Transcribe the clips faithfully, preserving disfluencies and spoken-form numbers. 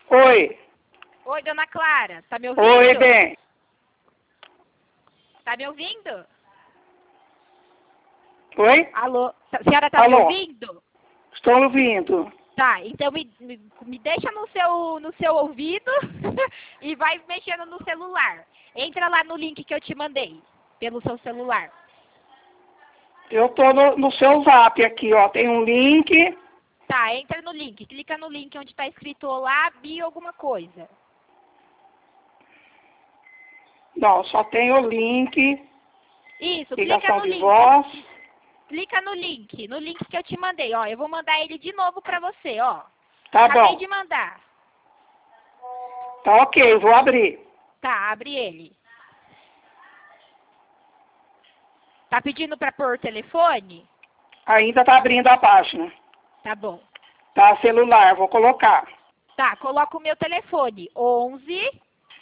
Oi. Oi, dona Clara, tá me ouvindo? Oi, bem. Tá me ouvindo? Oi? Alô, a senhora tá Alô? me ouvindo? Estou ouvindo. Tá, então me, me, me deixa no seu, no seu ouvido e vai mexendo no celular. Entra lá no link que eu te mandei, pelo seu celular. Eu estou no, no seu zap aqui, ó. Tem um link. Tá, entra no link, clica no link onde tá escrito Olá, Bi alguma coisa. Não, só tem o link. Isso, clica Ligação no de link. voz. Clica no link, no link que eu te mandei, ó. Eu vou mandar ele de novo pra você, ó. Tá Acabei bom. de mandar. Tá ok, vou abrir. Tá, abre ele. Tá pedindo pra pôr o telefone? Ainda tá abrindo a página. Tá bom. Tá, celular, vou colocar. Tá, coloca o meu telefone. onze.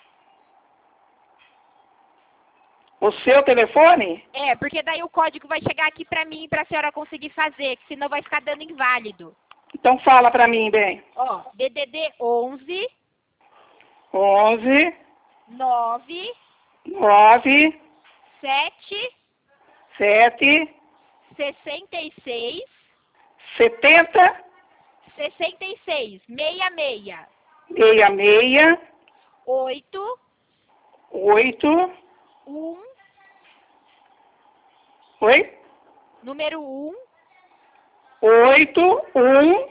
O seu telefone? É, porque daí o código vai chegar aqui pra mim pra senhora conseguir fazer, que senão vai ficar dando inválido. Então fala pra mim, bem. Ó, D D D onze. onze, nove. nove, sete. sete, sessenta e seis. setenta, sessenta e seis. Meia meia. meia, meia, oito. oito, um. oi? Número um. Oito, um,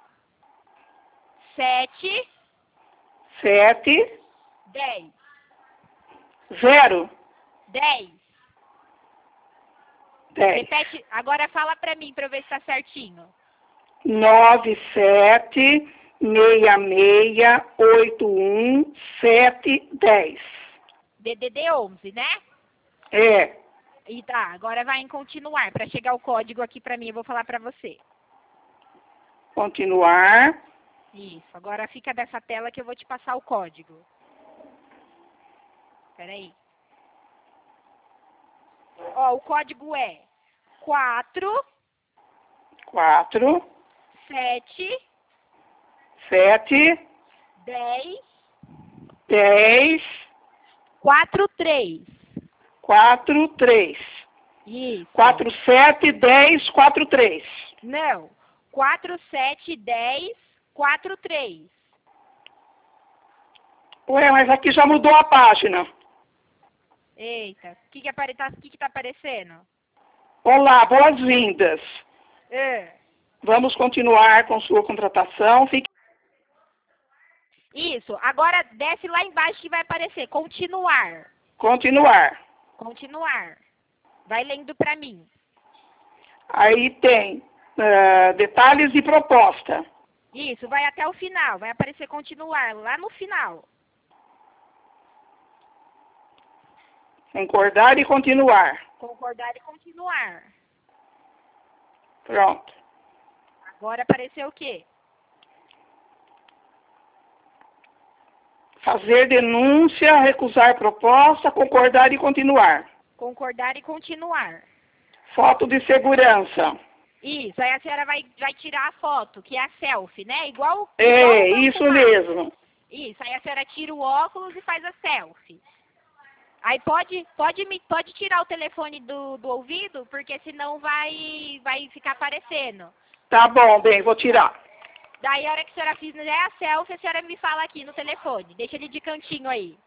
sete. sete, dez. zero, dez. dez. Repete, agora fala pra mim pra eu ver se tá certinho. Nove, sete, meia, meia, oito, um, sete, dez. D D D onze, né? É, E tá, agora vai em continuar. Pra chegar o código aqui pra mim, eu vou falar pra você. continuar. Isso, agora fica dessa tela que eu vou te passar o código. Peraí. Ó, o código é quatro. Quatro, sete. sete, dez. dez, quatro três. quatro, três. Isso. Quatro, sete, dez, quatro, três. Não. quatro sete dez quatro três. Ué, mas aqui já mudou a página. Eita, o que que, apare... tá... que que tá aparecendo? Olá, boas-vindas. É. Vamos continuar com sua contratação. Fique... Isso, agora desce lá embaixo que vai aparecer. Continuar. Continuar. Continuar. Vai lendo pra mim. Aí tem uh, detalhes de proposta. Isso, vai até o final. Vai aparecer continuar lá no final. Concordar e continuar. Concordar e continuar. Pronto. Agora apareceu o quê? Fazer denúncia, recusar proposta, concordar e continuar. Concordar e continuar. Foto de segurança. Isso, aí a senhora vai, vai tirar a foto, que é a selfie, né? Igual, É, igual o isso Banco mesmo. Isso, aí a senhora tira o óculos e faz a selfie. Aí pode, pode, me, pode tirar o telefone do, do ouvido, porque senão vai, vai ficar aparecendo. Tá bom, bem, vou tirar. Daí a hora que a senhora fizer a selfie, a senhora me fala aqui no telefone. Deixa ele de cantinho aí.